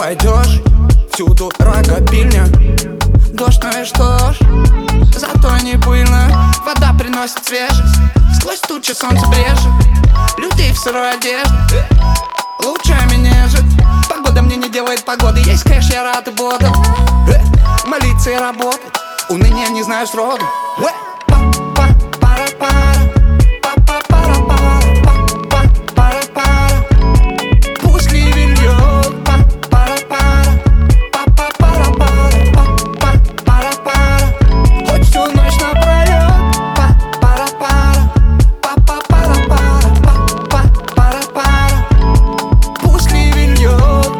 пойдешь, всюду рокопильня. Дождь, ну и что ж, зато не пыльно. Вода приносит свежесть, сквозь тучи солнце брежет. Людей в сырой одежде лучами нежит. Погода мне не делает погоды, есть кэш, я рад и бодр. Молиться и работать, уныния не знаю сроду. Пусть ливень льет, хоть всю ночь напролет. Пусть ливень льет.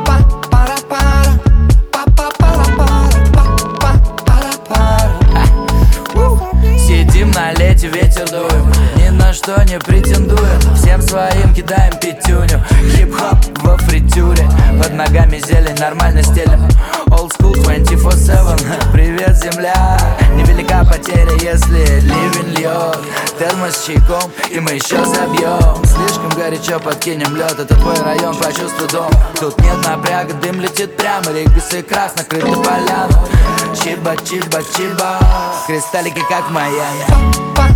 Сидим на лете, ветер дует, ни на что не претендуем. Всем своим кидаем пятюню, хип-хоп во фритюре. Под ногами зелень, нормально стелем. Old school 24/7. Привет, земля. Невелика потеря, если ливень льет. Термос с чайком, и мы еще забьем. Слишком горячо, подкинем лед. Это твой район, почувствуй дом. Тут нет напряга, дым летит прямо. Регбисы крас, накрыты поляна. Чиба, чиба, чиба. Кристаллики, как в Майами.